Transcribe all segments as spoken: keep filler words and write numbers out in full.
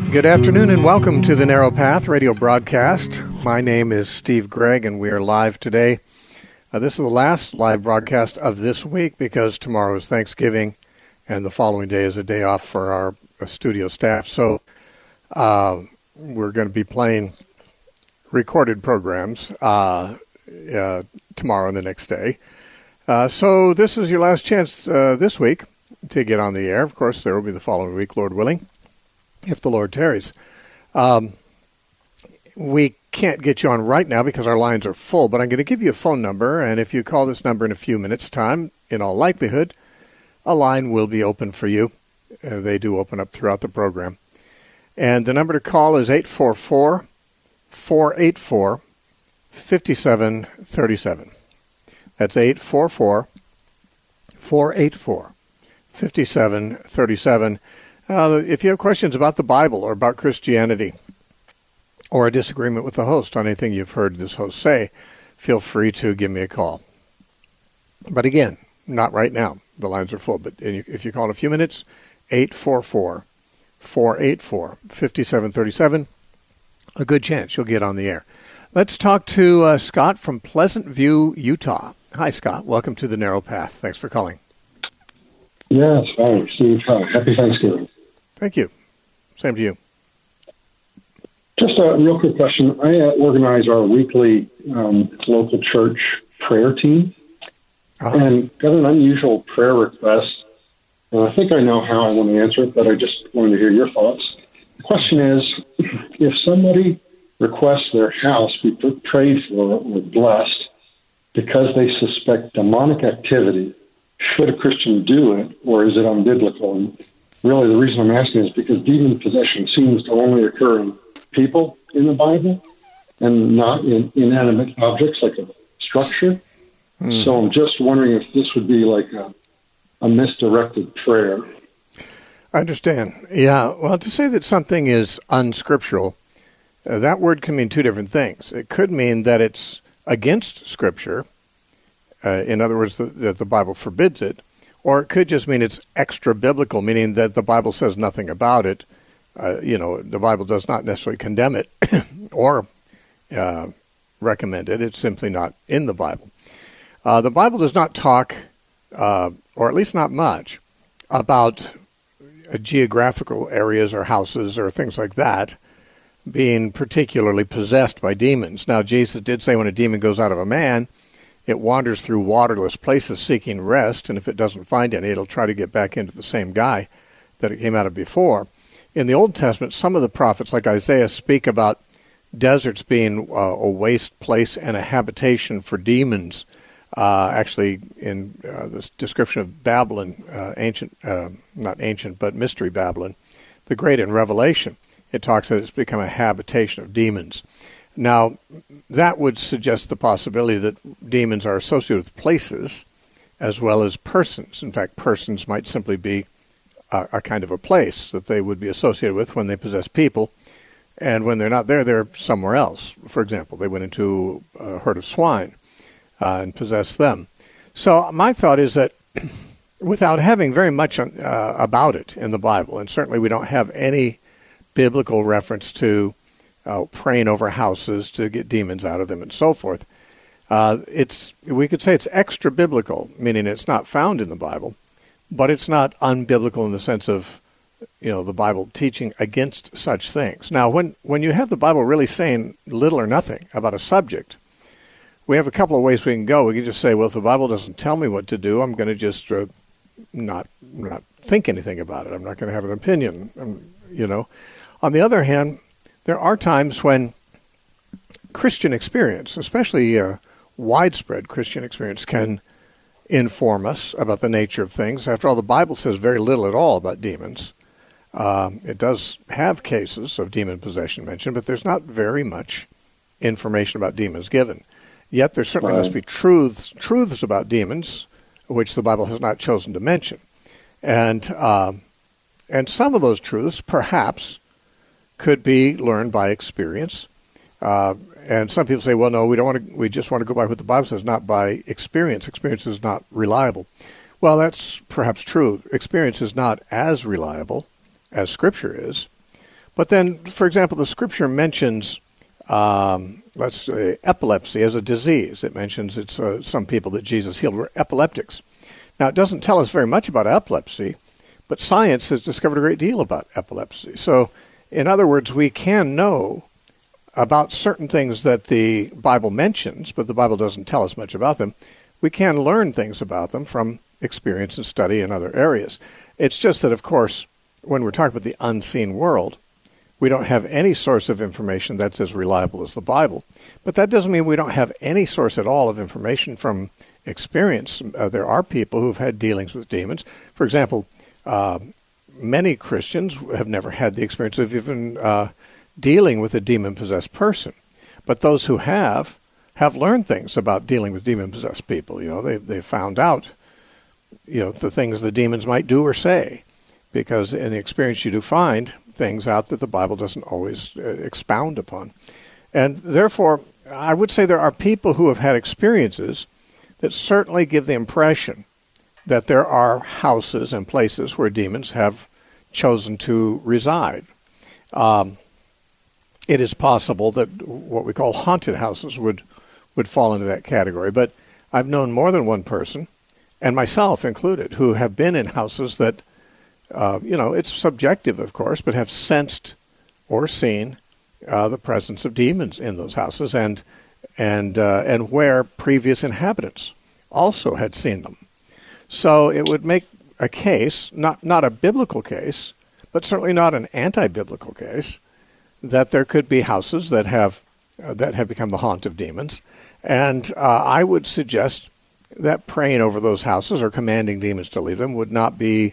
Good afternoon and welcome to the Narrow Path radio broadcast. My name is Steve Gregg and we are live today. Uh, this is the last live broadcast of this week because tomorrow is Thanksgiving and the following day is a day off for our uh, studio staff. So uh, we're going to be playing recorded programs uh, uh, tomorrow and the next day. Uh, so this is your last chance uh, this week to get on the air. Of course, there will be the following week, Lord willing, if the Lord tarries. Um, we can't get you on right now because our lines are full, but I'm going to give you a phone number, and if you call this number in a few minutes' time, in all likelihood, a line will be open for you. Uh, they do open up throughout the program. And the number to call is eight four four, four eight four, five seven three seven. That's eight four four, four eight four, five seven three seven. Uh, if you have questions about the Bible or about Christianity or a disagreement with the host on anything you've heard this host say, feel free to give me a call. But again, not right now. The lines are full. But if you call in a few minutes, eight four four, four eight four, five seven three seven, a good chance you'll get on the air. Let's talk to uh, Scott from Pleasant View, Utah. Hi, Scott. Welcome to the Narrow Path. Thanks for calling. Yes, hi, Steve. Hi. Happy Thanksgiving. Thank you. Same to you. Just a real quick question. I uh, organize our weekly um, local church prayer team, uh-huh. and got an unusual prayer request. And I think I know how I want to answer it, but I just wanted to hear your thoughts. The question is, if somebody requests their house be prayed for or blessed because they suspect demonic activity, should a Christian do it, or is it unbiblical? And really, the reason I'm asking is because demon possession seems to only occur in people in the Bible and not in inanimate objects like a structure. Mm. So I'm just wondering if this would be like a, a misdirected prayer. I understand. Yeah. Well, to say that something is unscriptural, uh, that word can mean two different things. It could mean that it's against Scripture. Uh, in other words, the, that the Bible forbids it. Or it could just mean it's extra-biblical, meaning that the Bible says nothing about it. Uh, you know, the Bible does not necessarily condemn it or uh, recommend it. It's simply not in the Bible. Uh, the Bible does not talk, uh, or at least not much, about uh, geographical areas or houses or things like that being particularly possessed by demons. Now, Jesus did say when a demon goes out of a man, it wanders through waterless places seeking rest, and if it doesn't find any, it'll try to get back into the same guy that it came out of before. In the Old Testament, some of the prophets, like Isaiah, speak about deserts being uh, a waste place and a habitation for demons. Uh, actually, in uh, this description of Babylon, uh, ancient, uh, not ancient, but mystery Babylon, the Great in Revelation, it talks that it's become a habitation of demons. Now, that would suggest the possibility that demons are associated with places as well as persons. In fact, persons might simply be a, a kind of a place that they would be associated with when they possess people. And when they're not there, they're somewhere else. For example, they went into a herd of swine uh, and possessed them. So my thought is that without having very much uh, about it in the Bible, and certainly we don't have any biblical reference to Uh, praying over houses to get demons out of them and so forth. Uh, it's we could say it's extra biblical, meaning it's not found in the Bible, but it's not unbiblical in the sense of, you know, the Bible teaching against such things. Now, when, when you have the Bible really saying little or nothing about a subject, we have a couple of ways we can go. We can just say, well, if the Bible doesn't tell me what to do, I'm going to just uh, not not think anything about it. I'm not going to have an opinion, um, you know. On the other hand, there are times when Christian experience, especially uh, widespread Christian experience, can inform us about the nature of things. After all, the Bible says very little at all about demons. Um, it does have cases of demon possession mentioned, but there's not very much information about demons given. Yet there certainly right. must be truths, truths about demons, which the Bible has not chosen to mention. And, uh, and some of those truths, perhaps, could be learned by experience. Uh, and some people say, well, no, we don't want to, we just want to go by what the Bible says, not by experience. Experience is not reliable. Well, that's perhaps true. Experience is not as reliable as Scripture is, But then, for example, the Scripture mentions, um, let's say, epilepsy as a disease. It mentions it's uh, some people that Jesus healed were epileptics. Now, it doesn't tell us very much about epilepsy, but science has discovered a great deal about epilepsy. So, in other words, we can know about certain things that the Bible mentions, but the Bible doesn't tell us much about them. We can learn things about them from experience and study in other areas. It's just that, of course, when we're talking about the unseen world, we don't have any source of information that's as reliable as the Bible. But that doesn't mean we don't have any source at all of information from experience. Uh, there are people who've had dealings with demons. For example, uh, many Christians have never had the experience of even uh, dealing with a demon-possessed person. But those who have, have learned things about dealing with demon-possessed people. You know, they they found out, you know, the things the demons might do or say. Because in experience you do find things out that the Bible doesn't always uh, expound upon. And therefore, I would say there are people who have had experiences that certainly give the impression that there are houses and places where demons have chosen to reside. Um, it is possible that what we call haunted houses would, would fall into that category. But I've known more than one person, and myself included, who have been in houses that Uh, you know, it's subjective, of course, but have sensed or seen uh, the presence of demons in those houses, and and uh, and where previous inhabitants also had seen them. So it would make a case, not not a biblical case, but certainly not an anti-biblical case, that there could be houses that have uh, that have become the haunt of demons, and uh, I would suggest that praying over those houses or commanding demons to leave them would not be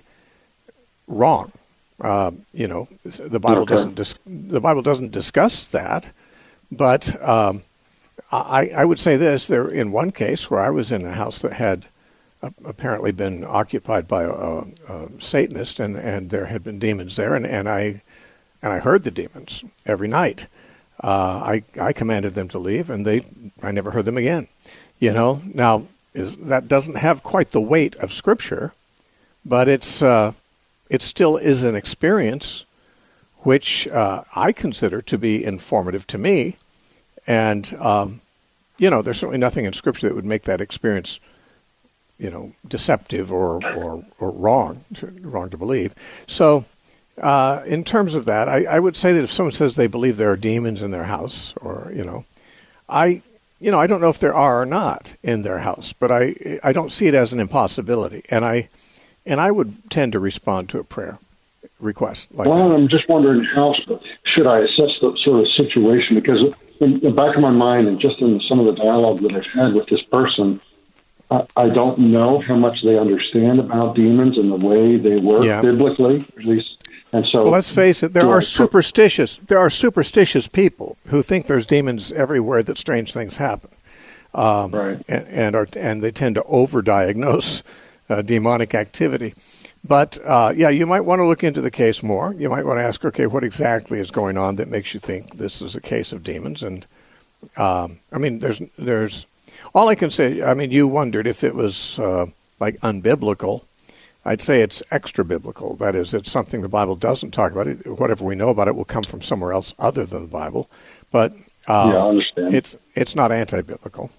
wrong. Uh, you know, the Bible okay. doesn't dis- the Bible doesn't discuss that, but um, I, I would say this: there, in one case where I was in a house that had uh, apparently been occupied by a, a Satanist, and, and there had been demons there, and, and I and I heard the demons every night. Uh, I I commanded them to leave, and they I never heard them again. You know, now is that doesn't have quite the weight of Scripture, but it's. Uh, It still is an experience which uh, I consider to be informative to me. And, um, you know, there's certainly nothing in Scripture that would make that experience, you know, deceptive or, or, or wrong, wrong to believe. So uh, in terms of that, I, I would say that if someone says they believe there are demons in their house, or, you know, I, you know, I don't know if there are or not in their house, but I, I don't see it as an impossibility. And I... And I would tend to respond to a prayer request like well, that. I'm just wondering how should I assess the sort of situation, because in the back of my mind and just in some of the dialogue that I've had with this person, I, I don't know how much they understand about demons and the way they work yeah. biblically, at least. And so, well, let's face it, there are superstitious. There are superstitious people who think there's demons everywhere, that strange things happen, um, right? And, and are and they tend to overdiagnose Uh, demonic activity. But, uh, yeah, you might want to look into the case more. You might want to ask, okay, what exactly is going on that makes you think this is a case of demons? And, um, I mean, there's, there's, all I can say, I mean, you wondered if it was, uh, like, unbiblical. I'd say it's extra-biblical. That is, it's something the Bible doesn't talk about. It, whatever we know about it will come from somewhere else other than the Bible. But um, yeah, I understand. it's it's not anti-biblical.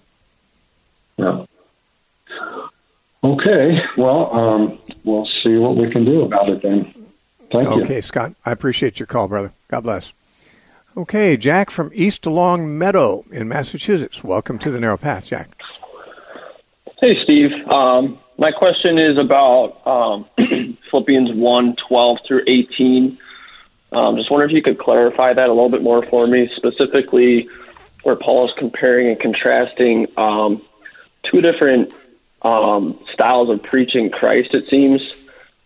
Yeah. Okay, well, um, we'll see what we can do about it then. Thank okay, you. Okay, Scott, I appreciate your call, brother. God bless. Okay, Jack from East Long Meadow in Massachusetts. Welcome to the Narrow Path, Jack. Hey, Steve. Um, my question is about um, Philippians one, twelve through eighteen. Um, just wonder if you could clarify that a little bit more for me, specifically where Paul is comparing and contrasting um, two different Um, styles of preaching Christ, it seems.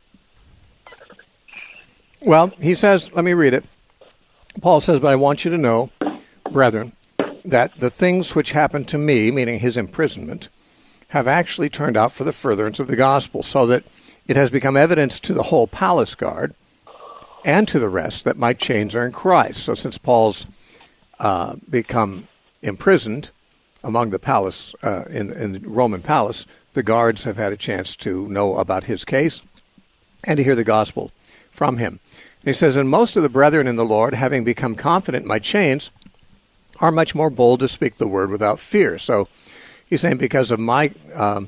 Well, he says, let me read it. Paul says, but I want you to know, brethren, that the things which happened to me, meaning his imprisonment, have actually turned out for the furtherance of the gospel, so that it has become evidence to the whole palace guard and to the rest that my chains are in Christ. So since Paul's uh, become imprisoned among the palace, uh, in, in the Roman palace, the guards have had a chance to know about his case and to hear the gospel from him. He says, and most of the brethren in the Lord, having become confident in my chains, are much more bold to speak the word without fear. So he's saying because of my um,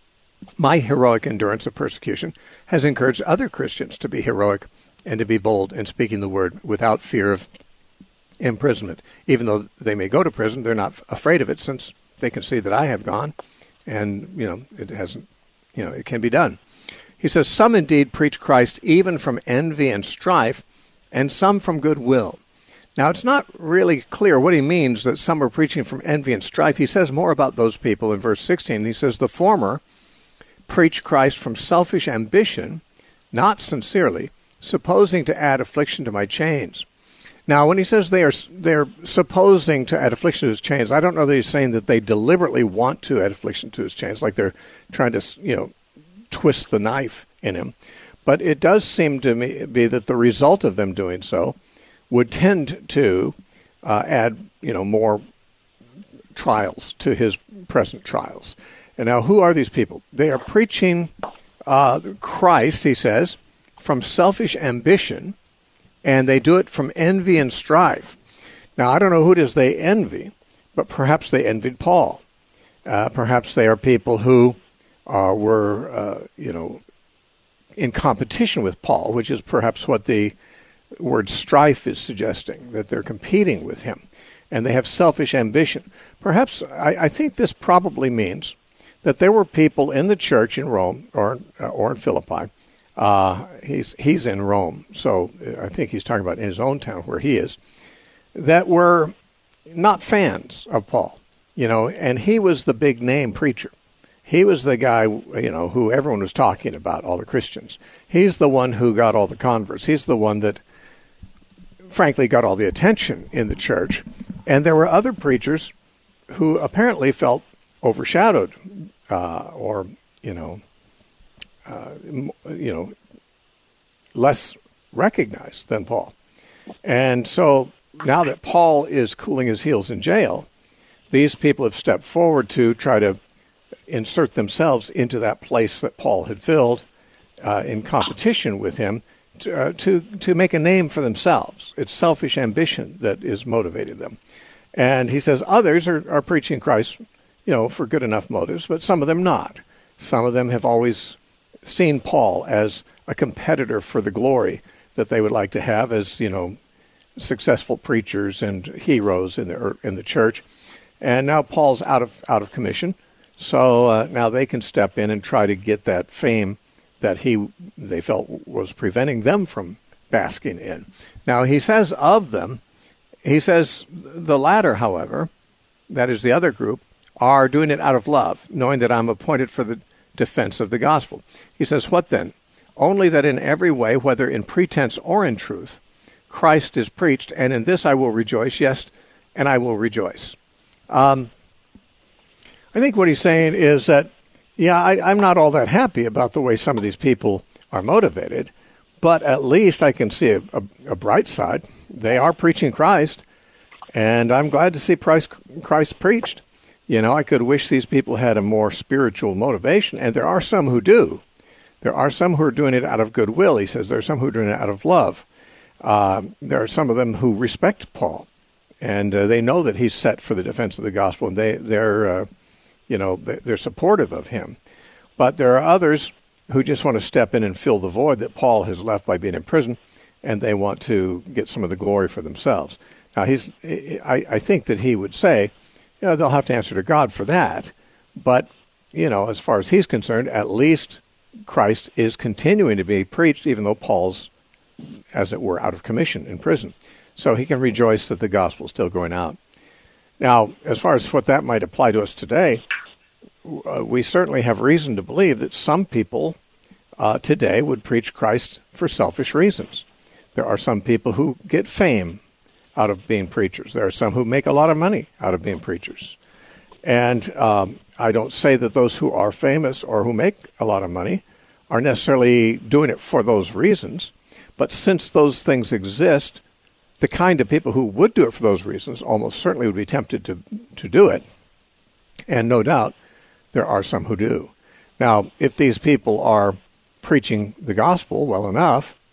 my heroic endurance of persecution has encouraged other Christians to be heroic and to be bold in speaking the word without fear of imprisonment. Even though they may go to prison, they're not afraid of it since they can see that I have gone, and you know it hasn't, you know, it can be done. He says, some indeed preach Christ even from envy and strife, and some from goodwill. Now, it's not really clear what he means that some are preaching from envy and strife. He says more about those people in verse sixteen. He says, the former preach Christ from selfish ambition, not sincerely, supposing to add affliction to my chains. Now, when he says they are they're supposing to add affliction to his chains, I don't know that he's saying that they deliberately want to add affliction to his chains, like they're trying to, you know, twist the knife in him. But it does seem to me be that the result of them doing so would tend to uh, add, you know, more trials to his present trials. And now, who are these people? They are preaching uh, Christ, he says, from selfish ambition, and they do it from envy and strife. Now, I don't know who it is they envy, but perhaps they envied Paul. Uh, perhaps they are people who uh, were, uh, you know, in competition with Paul, which is perhaps what the word strife is suggesting, that they're competing with him, and they have selfish ambition. Perhaps, I, I think this probably means that there were people in the church in Rome or uh, or in Philippi. Uh, he's he's in Rome, so I think he's talking about in his own town where he is, that were not fans of Paul, you know, and he was the big name preacher. He was the guy, you know, who everyone was talking about, all the Christians. He's the one who got all the converts. He's the one that, frankly, got all the attention in the church. And there were other preachers who apparently felt overshadowed uh, or, you know, uh, you know, less recognized than Paul. And so now that Paul is cooling his heels in jail, these people have stepped forward to try to insert themselves into that place that Paul had filled uh, in competition with him to, uh, to to make a name for themselves. It's selfish ambition that is motivating them. And he says others are, are preaching Christ, you know, for good enough motives, but some of them not. Some of them have always seen Paul as a competitor for the glory that they would like to have as, you know, successful preachers and heroes in the in the church. And now Paul's out of out of commission. So uh, now they can step in and try to get that fame that he they felt was preventing them from basking in. Now he says of them, he says the latter, however, that is the other group, are doing it out of love, knowing that I'm appointed for the defense of the gospel. He says, what then? Only that in every way, whether in pretense or in truth, Christ is preached, and in this I will rejoice, yes, and I will rejoice. Um, I think what he's saying is that, yeah, I, I'm not all that happy about the way some of these people are motivated, but at least I can see a, a, a bright side. They are preaching Christ, and I'm glad to see Christ, Christ preached. You know, I could wish these people had a more spiritual motivation, and there are some who do. There are some who are doing it out of goodwill, he says. There are some who are doing it out of love. Uh, there are some of them who respect Paul, and uh, they know that he's set for the defense of the gospel, and they, they're... Uh, You know, they're supportive of him. But there are others who just want to step in and fill the void that Paul has left by being in prison, and they want to get some of the glory for themselves. Now, he's, I, I think that he would say, you know, they'll have to answer to God for that. But, you know, as far as he's concerned, at least Christ is continuing to be preached, even though Paul's, as it were, out of commission in prison. So he can rejoice that the gospel is still going out. Now, as far as what that might apply to us today, uh, we certainly have reason to believe that some people uh, today would preach Christ for selfish reasons. There are some people who get fame out of being preachers. There are some who make a lot of money out of being preachers. And um, I don't say that those who are famous or who make a lot of money are necessarily doing it for those reasons. But since those things exist, the kind of people who would do it for those reasons almost certainly would be tempted to, to do it. And no doubt there are some who do. Now, if these people are preaching the gospel well enough,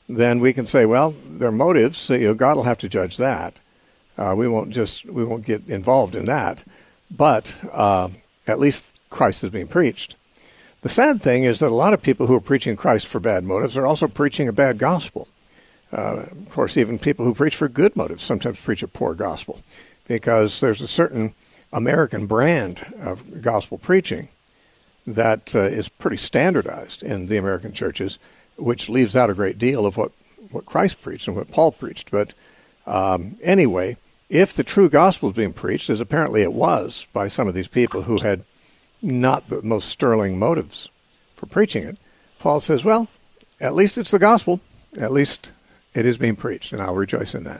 then we can say, well, their motives, so, you know, God will have to judge that. Uh, we won't just we won't get involved in that, but uh, at least Christ is being preached. The sad thing is that a lot of people who are preaching Christ for bad motives are also preaching a bad gospel. Uh, of course, even people who preach for good motives sometimes preach a poor gospel, because there's a certain American brand of gospel preaching that uh, is pretty standardized in the American churches, which leaves out a great deal of what, what Christ preached and what Paul preached. But um, anyway, if the true gospel is being preached, as apparently it was by some of these people who had not the most sterling motives for preaching it, Paul says, well, at least it's the gospel. At least it is being preached, and I'll rejoice in that.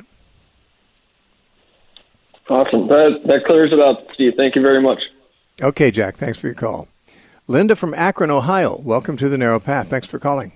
Awesome. That, that clears it up, Steve. Thank you very much. Okay, Jack. Thanks for your call. Linda from Akron, Ohio. Welcome to The Narrow Path. Thanks for calling.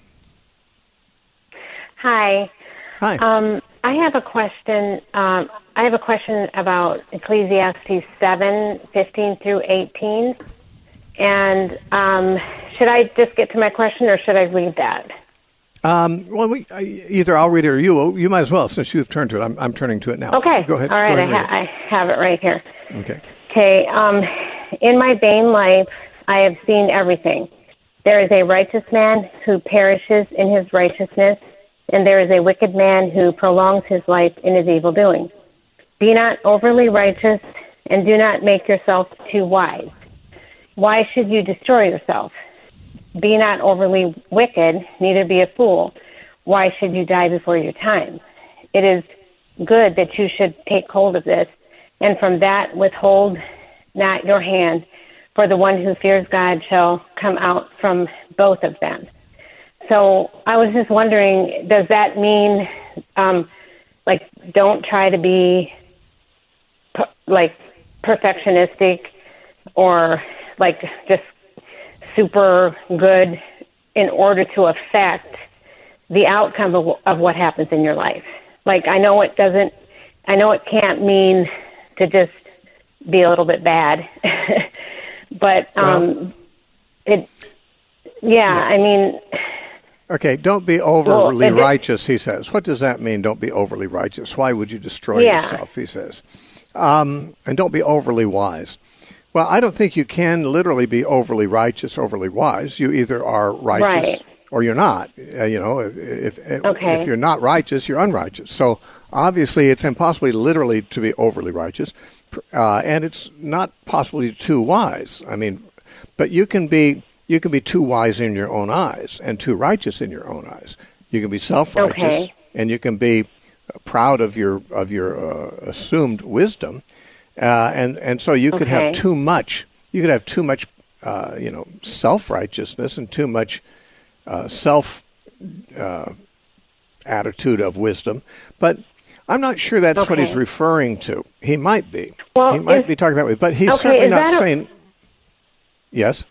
Hi. Hi. Um, I have a question. Um, I have a question about Ecclesiastes seven, fifteen through eighteen. And um, should I just get to my question, or should I read that? Um, well, we, either I'll read it or you. You might as well, since you've turned to it. I'm, I'm turning to it now. Okay. Go ahead. All right. Go I, ahead ha- I have it right here. Okay. Okay. Um, in my vain life, I have seen everything. There is a righteous man who perishes in his righteousness, and there is a wicked man who prolongs his life in his evil doing. Be not overly righteous, and do not make yourself too wise. Why should you destroy yourself? Be not overly wicked, neither be a fool. Why should you die before your time? It is good that you should take hold of this, and from that withhold not your hand, for the one who fears God shall come out from both of them. So I was just wondering, does that mean, um, like, don't try to be, like, perfectionistic or, like, just super good in order to affect the outcome of, of what happens in your life? Like, I know it doesn't, I know it can't mean to just be a little bit bad, but um, well, it, yeah, yeah, I mean... Okay, don't be overly well, righteous, he says. What does that mean, don't be overly righteous? Why would you destroy yeah. yourself, he says. Um, and don't be overly wise. Well, I don't think you can literally be overly righteous, overly wise. You either are righteous right. or you're not. Uh, you know, if if, okay. if you're not righteous, you're unrighteous. So obviously it's impossible literally to be overly righteous, uh, and it's not possible to be too wise. I mean, but you can be... You can be too wise in your own eyes and too righteous in your own eyes. You can be self-righteous, okay. and you can be proud of your of your uh, assumed wisdom, uh, and and so you could okay. have too much. You could have too much, uh, you know, self-righteousness and too much uh, self uh, attitude of wisdom. But I'm not sure that's okay. what he's referring to. He might be. Well, he might is, be talking that way, but he's okay, certainly not a, saying. Yes.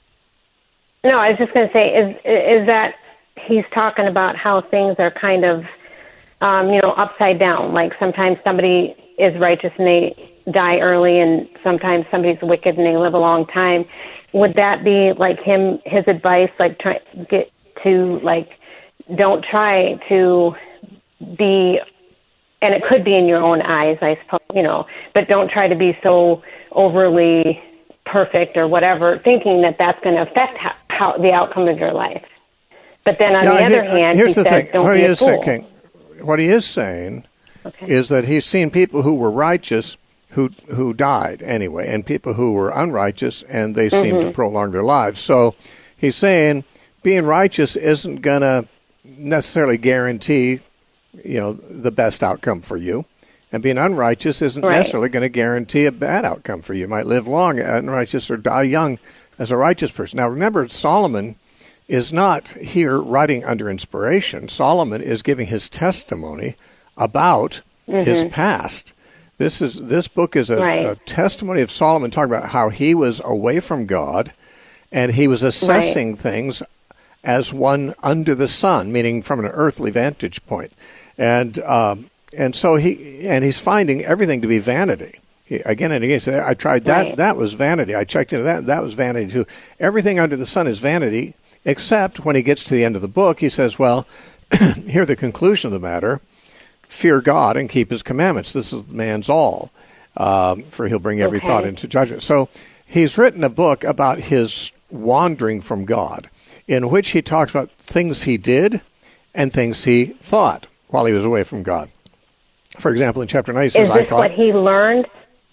No, I was just going to say, is is that he's talking about how things are kind of, um, you know, upside down. Like sometimes somebody is righteous and they die early, and sometimes somebody's wicked and they live a long time. Would that be like him, his advice, like try get to like, don't try to be, and it could be in your own eyes, I suppose, you know, but don't try to be so overly perfect or whatever, thinking that that's going to affect how, how the outcome of your life. But then on now, the other he, hand, here's he the says, thing. don't what be he a is fool. saying, what he is saying okay. is that he's seen people who were righteous who who died anyway, and people who were unrighteous, and they mm-hmm. seemed to prolong their lives. So he's saying being righteous isn't going to necessarily guarantee, you know, the best outcome for you. And being unrighteous isn't right. necessarily going to guarantee a bad outcome for you. You might live long unrighteous or die young as a righteous person. Now, remember, Solomon is not here writing under inspiration. Solomon is giving his testimony about mm-hmm. his past. This is this book is a, right. a testimony of Solomon talking about how he was away from God, and he was assessing right. things as one under the sun, meaning from an earthly vantage point. And um, And so he and he's finding everything to be vanity. He, again and again, he said, I tried that. Right. That was vanity. I checked into that. That was vanity too. Everything under the sun is vanity, except when he gets to the end of the book, he says, well, here the conclusion of the matter, fear God and keep his commandments. This is man's all, um, for he'll bring every okay. thought into judgment. So he's written a book about his wandering from God, in which he talks about things he did and things he thought while he was away from God. For example, in chapter nine, he says, is this I thought... what he learned?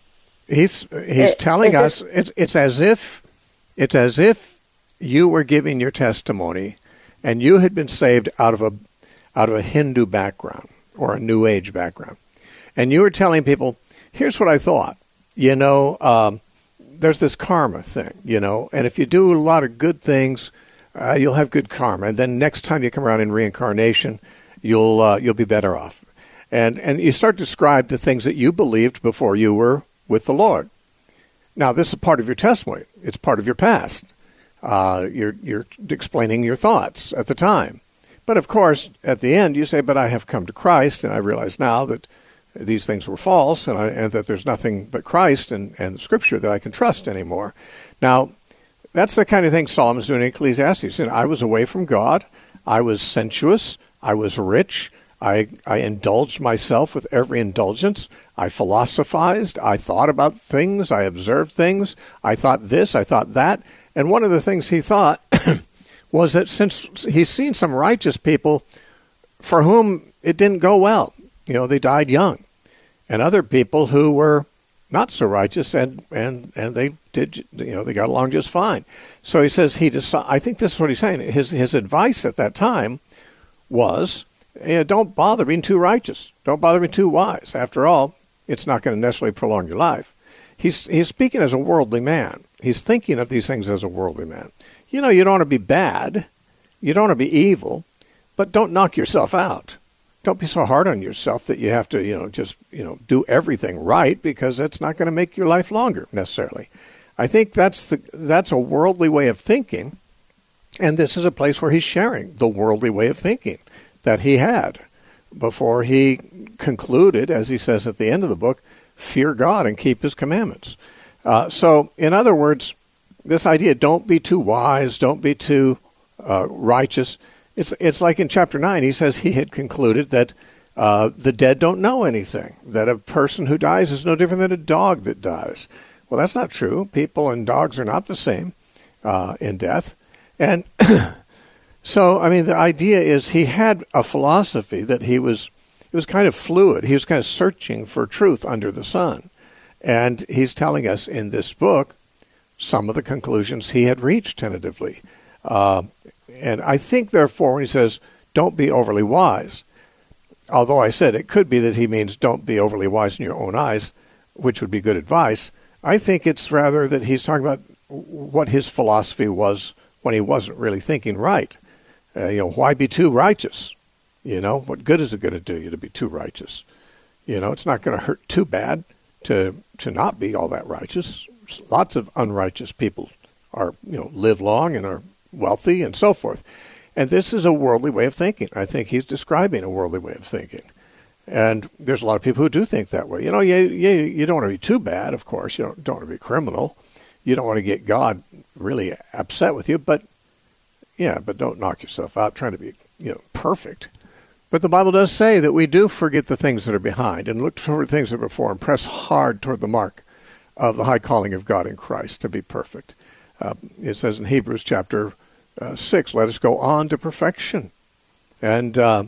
He's he's Is, telling is us, it's, it's as if it's as if you were giving your testimony and you had been saved out of a out of a Hindu background or a New Age background. And you were telling people, here's what I thought. You know, um, there's this karma thing, you know, and if you do a lot of good things, uh, you'll have good karma. And then next time you come around in reincarnation, you'll uh, you'll be better off. And and you start to describe the things that you believed before you were with the Lord. Now, this is part of your testimony. It's part of your past. Uh, you're you're explaining your thoughts at the time. But of course, at the end, you say, but I have come to Christ, and I realize now that these things were false, and, I, and that there's nothing but Christ and, and Scripture that I can trust anymore. Now, that's the kind of thing Solomon's doing in Ecclesiastes. And I was away from God. I was sensuous. I was rich. I, I indulged myself with every indulgence. I philosophized. I thought about things. I observed things. I thought this. I thought that. And one of the things he thought was that since he's seen some righteous people for whom it didn't go well, you know, they died young, and other people who were not so righteous and, and, and they did, you know, they got along just fine. So he says he decided, I think this is what he's saying. His, his advice at that time was, yeah, don't bother being too righteous. Don't bother being too wise. After all, it's not going to necessarily prolong your life. He's he's speaking as a worldly man. He's thinking of these things as a worldly man. You know, you don't want to be bad. You don't want to be evil, but don't knock yourself out. Don't be so hard on yourself that you have to, you know, just, you know, do everything right, because that's not going to make your life longer necessarily. I think that's the that's a worldly way of thinking, and this is a place where he's sharing the worldly way of thinking that he had before he concluded, as he says at the end of the book, fear God and keep his commandments. Uh, so, in other words, this idea, don't be too wise, don't be too uh, righteous. It's it's like in chapter nine, he says he had concluded that uh, the dead don't know anything, that a person who dies is no different than a dog that dies. Well, that's not true. People and dogs are not the same uh, in death. And so, I mean, the idea is he had a philosophy that he was, it was kind of fluid. He was kind of searching for truth under the sun. And he's telling us in this book some of the conclusions he had reached tentatively. Uh, and I think, therefore, when he says, don't be overly wise, although I said it could be that he means don't be overly wise in your own eyes, which would be good advice, I think it's rather that he's talking about what his philosophy was when he wasn't really thinking right. Uh, you know, why be too righteous? You know, what good is it going to do you to be too righteous? You know, it's not going to hurt too bad to to not be all that righteous. Lots of unrighteous people are, you know, live long and are wealthy and so forth. And this is a worldly way of thinking. I think he's describing a worldly way of thinking. And there's a lot of people who do think that way. You know, you, you, you don't want to be too bad, of course. You don't, don't want to be a criminal. You don't want to get God really upset with you. But, yeah, but don't knock yourself out trying to be, you know, perfect. But the Bible does say that we do forget the things that are behind and look toward the things that are before and press hard toward the mark of the high calling of God in Christ to be perfect. Uh, it says in Hebrews chapter uh, six, let us go on to perfection. And uh,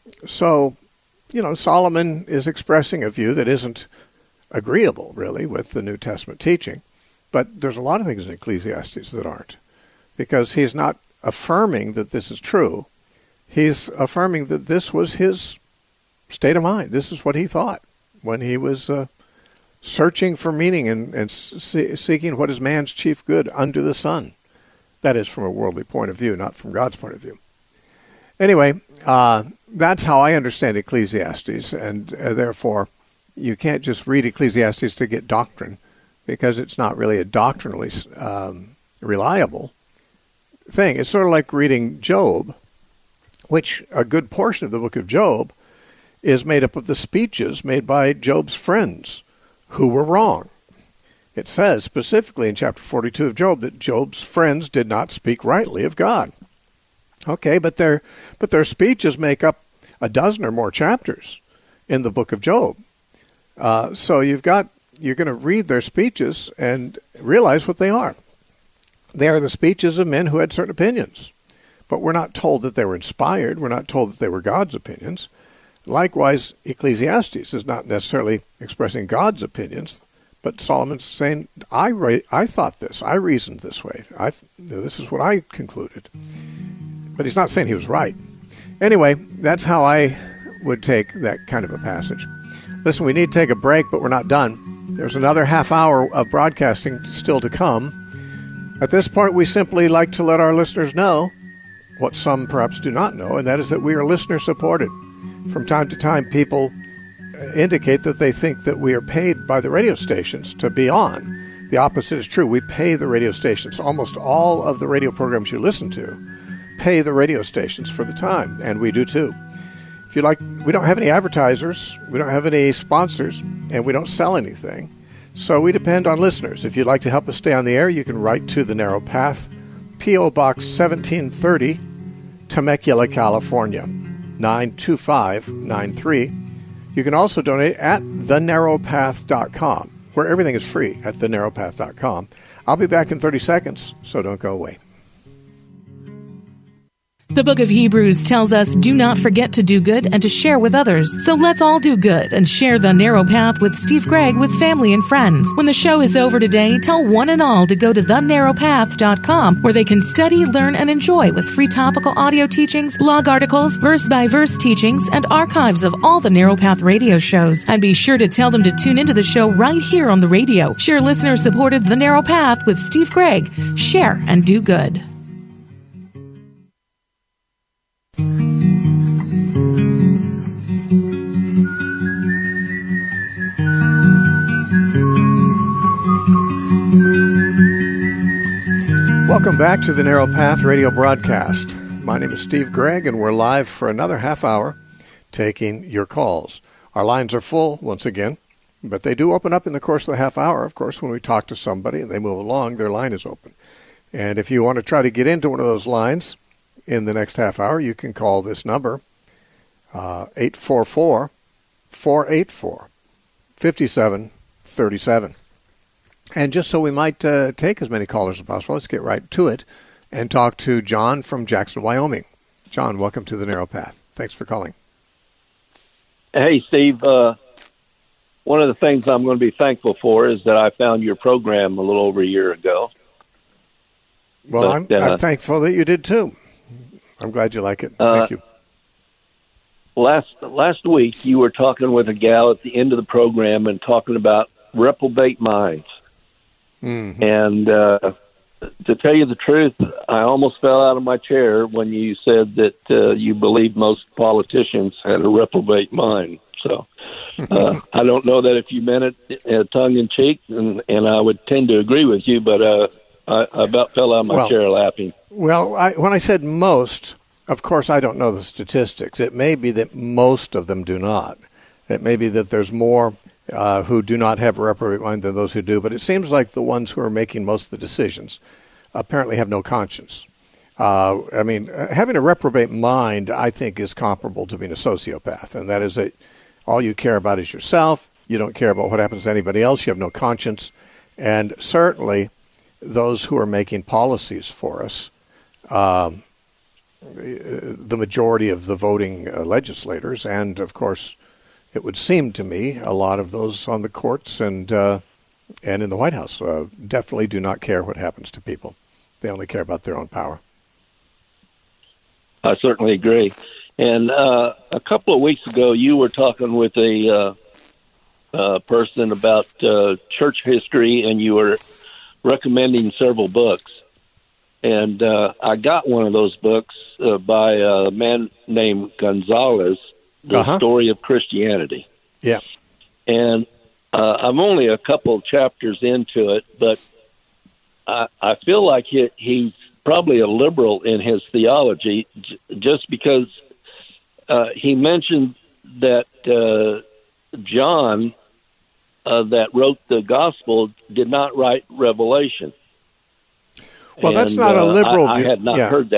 so, you know, Solomon is expressing a view that isn't agreeable, really, with the New Testament teaching. But there's a lot of things in Ecclesiastes that aren't, because he's not affirming that this is true. He's affirming that this was his state of mind. This is what he thought when he was uh, searching for meaning and, and see, seeking what is man's chief good under the sun. That is from a worldly point of view, not from God's point of view. Anyway, uh, that's how I understand Ecclesiastes, and uh, therefore you can't just read Ecclesiastes to get doctrine, because it's not really a doctrinally um, reliable thing. It's sort of like reading Job, which a good portion of the book of Job is made up of the speeches made by Job's friends who were wrong. It says specifically in chapter forty-two of Job that Job's friends did not speak rightly of God. Okay, but their but their speeches make up a dozen or more chapters in the book of Job. Uh, so you've got you're going to read their speeches and realize what they are. They are the speeches of men who had certain opinions, but we're not told that they were inspired. We're not told that they were God's opinions. Likewise, Ecclesiastes is not necessarily expressing God's opinions, but Solomon's saying, "I re- I thought this. I reasoned this way. I th- this is what I concluded." But he's not saying he was right. Anyway, that's how I would take that kind of a passage. Listen, we need to take a break, but we're not done. There's another half hour of broadcasting still to come. At this point, we simply like to let our listeners know what some perhaps do not know, and that is that we are listener-supported. From time to time, people indicate that they think that we are paid by the radio stations to be on. The opposite is true. We pay the radio stations. Almost all of the radio programs you listen to pay the radio stations for the time, and we do too. If you like, we don't have any advertisers, we don't have any sponsors, and we don't sell anything. So we depend on listeners. If you'd like to help us stay on the air, you can write to The Narrow Path, P O. Box seventeen thirty, Temecula, California, nine two five nine three. You can also donate at the narrow path dot com, where everything is free at the narrow path dot com. I'll be back in thirty seconds, so don't go away. The book of Hebrews tells us, do not forget to do good and to share with others. So let's all do good and share The Narrow Path with Steve Gregg with family and friends. When the show is over today, tell one and all to go to the narrow path dot com, where they can study, learn, and enjoy with free topical audio teachings, blog articles, verse-by-verse teachings, and archives of all the Narrow Path radio shows. And be sure to tell them to tune into the show right here on the radio. Share listener-supported The Narrow Path with Steve Gregg. Share and do good. Welcome back to the Narrow Path radio broadcast. My name is Steve Gregg, and we're live for another half hour taking your calls. Our lines are full once again, but they do open up in the course of the half hour. Of course, when we talk to somebody and they move along, their line is open. And if you want to try to get into one of those lines in the next half hour, you can call this number, uh, eight four four, four eight four, five seven three seven. And just so we might uh, take as many callers as possible, let's get right to it and talk to John from Jackson, Wyoming. John, welcome to the Narrow Path. Thanks for calling. Hey, Steve. Uh, one of the things I'm going to be thankful for is that I found your program a little over a year ago. Well, but, I'm, uh, I'm thankful that you did too. I'm glad you like it. Thank uh, you. Last last week, you were talking with a gal at the end of the program and talking about reprobate minds. Mm-hmm. And uh, to tell you the truth, I almost fell out of my chair when you said that uh, you believe most politicians had a reprobate mind. So uh, I don't know that if you meant it uh, tongue-in-cheek, and, and I would tend to agree with you, but uh, I, I about fell out of my well, chair laughing. Well, I, when I said most, of course, I don't know the statistics. It may be that most of them do not. It may be that there's more Uh, who do not have a reprobate mind than those who do. But it seems like the ones who are making most of the decisions apparently have no conscience. Uh, I mean, having a reprobate mind, I think, is comparable to being a sociopath. And that is that all you care about is yourself. You don't care about what happens to anybody else. You have no conscience. And certainly those who are making policies for us, um, the majority of the voting uh, legislators, and, of course, it would seem to me a lot of those on the courts and uh, and in the White House uh, definitely do not care what happens to people. They only care about their own power. I certainly agree. And uh, a couple of weeks ago, you were talking with a uh, uh, person about uh, church history, and you were recommending several books. And uh, I got one of those books uh, by a man named Gonzalez, The uh-huh. Story of Christianity. Yeah. And uh, I'm only a couple chapters into it, but I, I feel like he, he's probably a liberal in his theology j- just because uh, he mentioned that uh, John, uh, that wrote the gospel, did not write Revelation. Well, and, that's not uh, a liberal I, view. I had not yeah. heard that.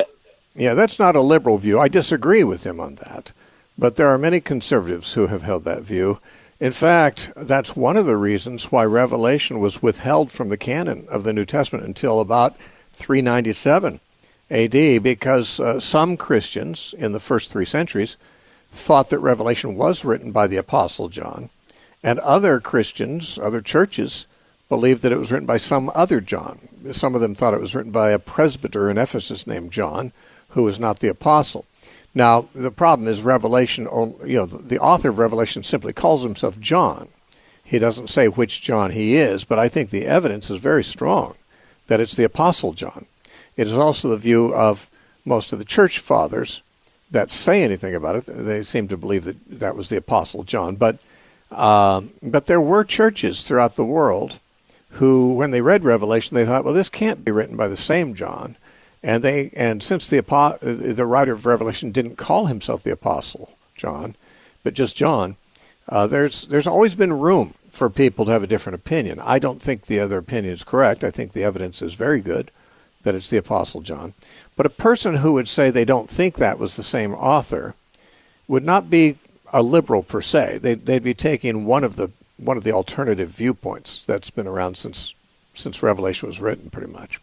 Yeah, that's not a liberal view. I disagree with him on that. But there are many conservatives who have held that view. In fact, that's one of the reasons why Revelation was withheld from the canon of the New Testament until about three ninety-seven A D, because uh, some Christians in the first three centuries thought that Revelation was written by the Apostle John, and other Christians, other churches, believed that it was written by some other John. Some of them thought it was written by a presbyter in Ephesus named John, who was not the apostle. Now, the problem is Revelation, you know, the author of Revelation simply calls himself John. He doesn't say which John he is, but I think the evidence is very strong that it's the Apostle John. It is also the view of most of the church fathers that say anything about it. They seem to believe that that was the Apostle John. But, uh, but there were churches throughout the world who, when they read Revelation, they thought, well, this can't be written by the same John. And they and since the the writer of Revelation didn't call himself the Apostle John, but just John, uh, there's there's always been room for people to have a different opinion. I don't think the other opinion is correct. I think the evidence is very good that it's the Apostle John. But a person who would say they don't think that was the same author would not be a liberal per se. They'd, they'd be taking one of the one of the alternative viewpoints that's been around since since Revelation was written, pretty much.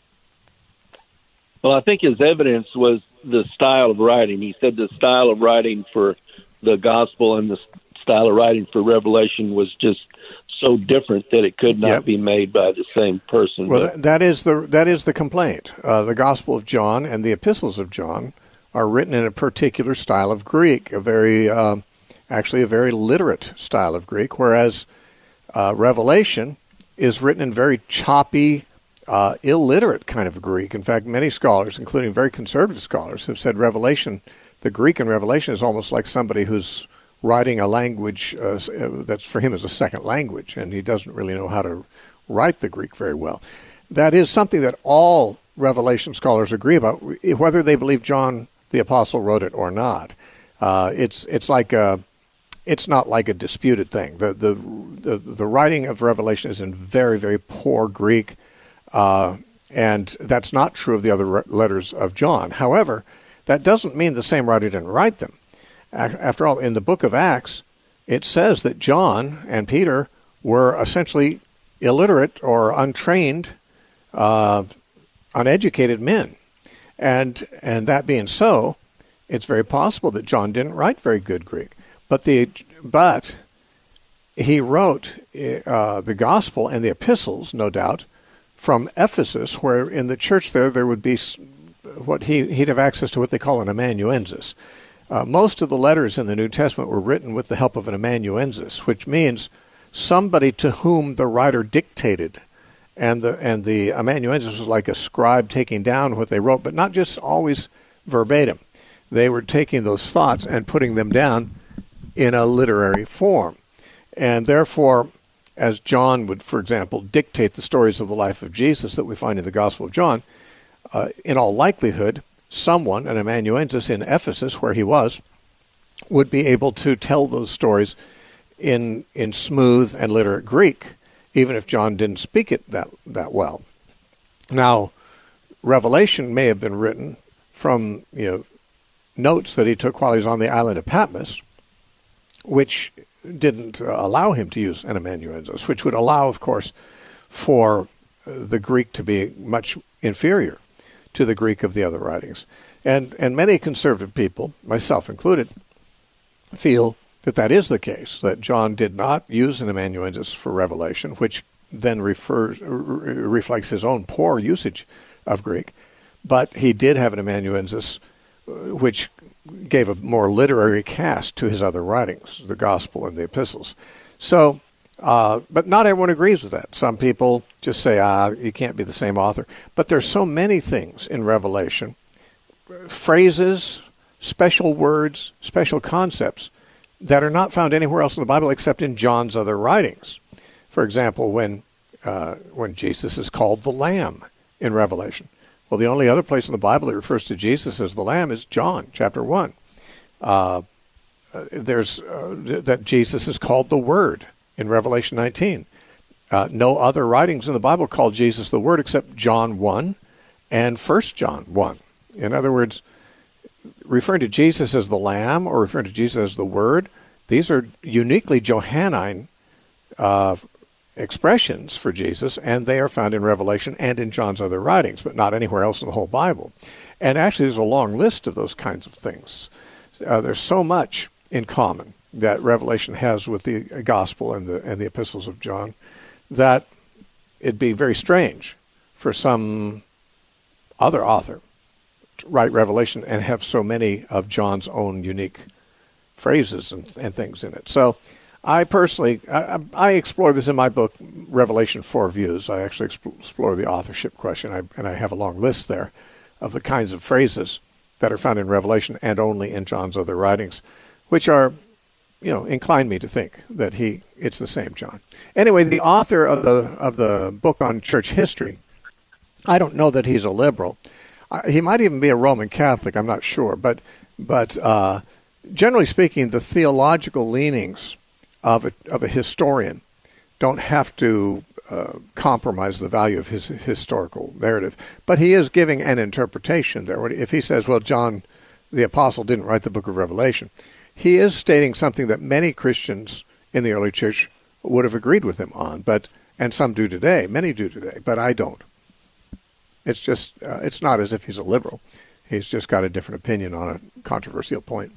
Well, I think his evidence was the style of writing. He said the style of writing for the gospel and the style of writing for Revelation was just so different that it could not yep. be made by the same person. Well, but, that is the that is the complaint. Uh, the Gospel of John and the Epistles of John are written in a particular style of Greek, a very, uh, actually a very literate style of Greek, whereas uh, Revelation is written in very choppy, Uh, illiterate kind of Greek. In fact, many scholars, including very conservative scholars, have said Revelation, the Greek in Revelation is almost like somebody who's writing a language uh, that's for him is a second language, and he doesn't really know how to write the Greek very well. That is something that all Revelation scholars agree about, whether they believe John the Apostle wrote it or not. Uh, it's it's like a, it's not like a disputed thing. The, the the the writing of Revelation is in very very poor Greek. Uh, and that's not true of the other re- letters of John. However, that doesn't mean the same writer didn't write them. A- after all, in the book of Acts, it says that John and Peter were essentially illiterate or untrained, uh, uneducated men. And and that being so, it's very possible that John didn't write very good Greek. But the but he wrote uh, the gospel and the epistles, no doubt, from Ephesus, where in the church there, there would be what he, he'd have access to what they call an amanuensis. Uh, most of the letters in the New Testament were written with the help of an amanuensis, which means somebody to whom the writer dictated. And the, and the amanuensis was like a scribe taking down what they wrote, but not just always verbatim. They were taking those thoughts and putting them down in a literary form. And therefore, as John would, for example, dictate the stories of the life of Jesus that we find in the Gospel of John, uh, in all likelihood, someone, an amanuensis in Ephesus, where he was, would be able to tell those stories in in smooth and literate Greek, even if John didn't speak it that, that well. Now, Revelation may have been written from you know notes that he took while he was on the island of Patmos, which didn't uh, allow him to use an amanuensis, which would allow, of course, for uh, the Greek to be much inferior to the Greek of the other writings. And and many conservative people, myself included, feel that that is the case, that John did not use an amanuensis for Revelation, which then refers re- reflects his own poor usage of Greek, but he did have an amanuensis uh, which gave a more literary cast to his other writings, the Gospel and the Epistles. So, uh, but not everyone agrees with that. Some people just say, ah, you can't be the same author. But there's so many things in Revelation, phrases, special words, special concepts, that are not found anywhere else in the Bible except in John's other writings. For example, when uh, when Jesus is called the Lamb in Revelation. Well, the only other place in the Bible that refers to Jesus as the Lamb is John, chapter one. Uh, there's uh, that Jesus is called the Word in Revelation nineteen. Uh, no other writings in the Bible call Jesus the Word except John one and First John one. In other words, referring to Jesus as the Lamb or referring to Jesus as the Word, these are uniquely Johannine uh, expressions for Jesus, and they are found in Revelation and in John's other writings, but not anywhere else in the whole Bible. And actually, there's a long list of those kinds of things. Uh, there's so much in common that Revelation has with the Gospel and the and the epistles of John that it'd be very strange for some other author to write Revelation and have so many of John's own unique phrases and, and things in it. So I personally, I, I explore this in my book, Revelation Four Views. I actually explore the authorship question, I, and I have a long list there of the kinds of phrases that are found in Revelation and only in John's other writings, which are, you know, incline me to think that he it's the same John. Anyway, the author of the of the book on church history, I don't know that he's a liberal. Uh, he might even be a Roman Catholic. I'm not sure, but but uh, generally speaking, the theological leanings of a of a historian don't have to uh, compromise the value of his historical narrative. But he is giving an interpretation there. If he says, well, John the Apostle didn't write the book of Revelation, he is stating something that many Christians in the early church would have agreed with him on, but and some do today, many do today, but I don't. It's just, uh, it's not as if he's a liberal. He's just got a different opinion on a controversial point.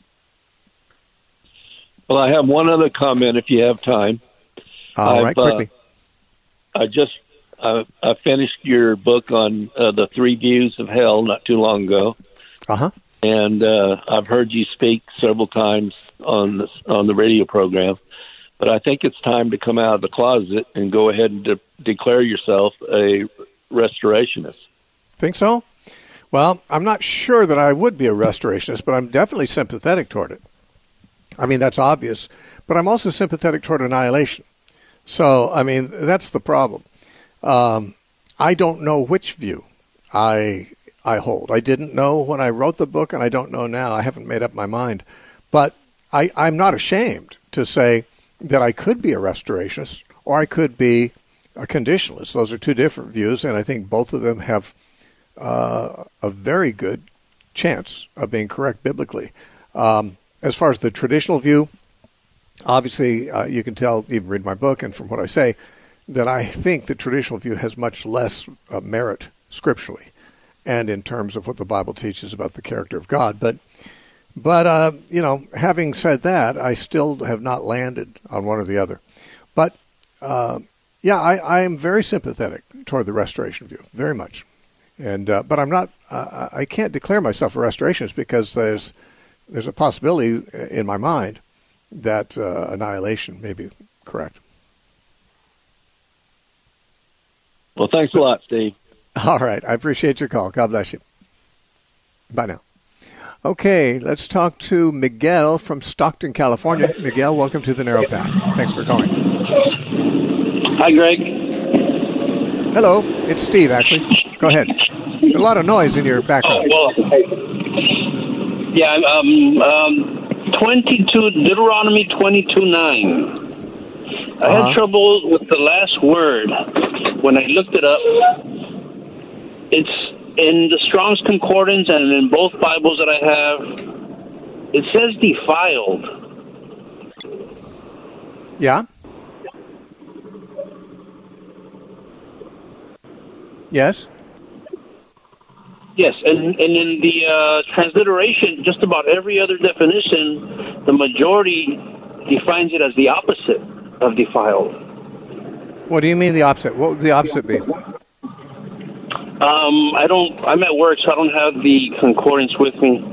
Well, I have one other comment if you have time. All I've, right, quickly. Uh, I just uh, I finished your book on uh, the three views of hell not too long ago. Uh-huh. And uh, I've heard you speak several times on the, on the radio program. But I think it's time to come out of the closet and go ahead and de- declare yourself a restorationist. Think so? Well, I'm not sure that I would be a restorationist, but I'm definitely sympathetic toward it. I mean, that's obvious. But I'm also sympathetic toward annihilation. So, I mean, that's the problem. Um, I don't know which view I I hold. I didn't know when I wrote the book, and I don't know now. I haven't made up my mind. But I, I'm not ashamed to say that I could be a restorationist or I could be a conditionalist. Those are two different views, and I think both of them have uh, a very good chance of being correct biblically. Um, as far as the traditional view, obviously, uh, you can tell, even read my book and from what I say, that I think the traditional view has much less uh, merit scripturally and in terms of what the Bible teaches about the character of God. But, but uh, you know, having said that, I still have not landed on one or the other. But, uh, yeah, I, I am very sympathetic toward the restoration view, very much. And uh, but I'm not, uh, I can't declare myself a restorationist because there's there's a possibility in my mind that uh, annihilation may be correct. Well, thanks a lot, Steve. All right. I appreciate your call. God bless you. Bye now. Okay, let's talk to Miguel from Stockton, California. Miguel, welcome to the Narrow Path. Thanks for calling. Hi, Greg. Hello. It's Steve, actually. Go ahead. There's a lot of noise in your background. Oh, well, yeah, um, um, twenty-two, Deuteronomy twenty-two nine. I Uh-huh. had trouble with the last word. When I looked it up, it's in the Strong's Concordance and in both Bibles that I have, it says defiled. Yeah? Yes? Yes, and, and in the uh, transliteration, just about every other definition, the majority defines it as the opposite of defiled. What do you mean the opposite? What would the opposite be? Um, I don't. I'm at work, so I don't have the concordance with me.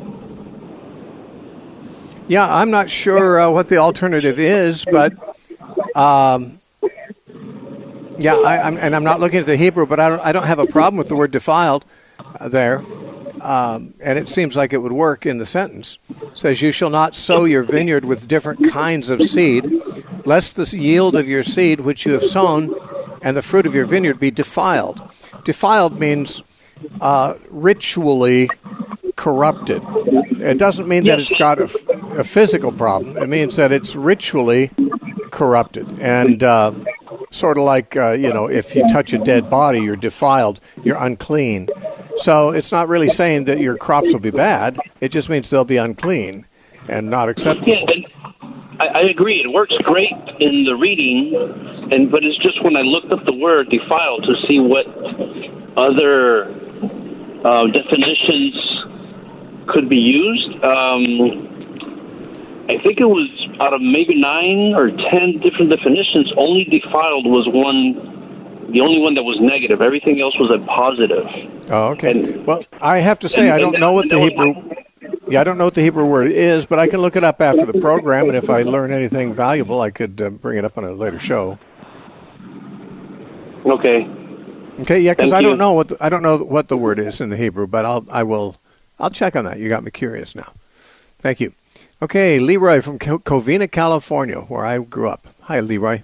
Yeah, I'm not sure uh, what the alternative is, but um, yeah, I, I'm, and I'm not looking at the Hebrew, but I don't. I don't have a problem with the word defiled uh, there, um, and it seems like it would work in the sentence. It says, "You shall not sow your vineyard with different kinds of seed, lest the yield of your seed which you have sown, and the fruit of your vineyard be defiled." Defiled means uh, ritually corrupted. It doesn't mean that it's got a, a physical problem. It means that it's ritually corrupted. And uh, sort of like, uh, you know, if you touch a dead body, you're defiled, you're unclean. So it's not really saying that your crops will be bad. It just means they'll be unclean and not acceptable. Yeah, and I, I agree. It works great in the reading, and but it's just when I looked up the word defiled to see what other uh, definitions could be used. Um, I think it was out of maybe nine or ten different definitions, only defiled was one, the only one that was negative. Everything else was a positive. Oh, okay. And, well, I have to say, and, I don't and know what the Hebrew... My, yeah, I don't know what the Hebrew word is, but I can look it up after the program, and if I learn anything valuable, I could uh, bring it up on a later show. Okay. Okay, yeah, because Thank I don't you. know what the, I don't know what the word is in the Hebrew, but I'll I will I'll check on that. You got me curious now. Thank you. Okay, Leroy from Co- Covina, California, where I grew up. Hi, Leroy.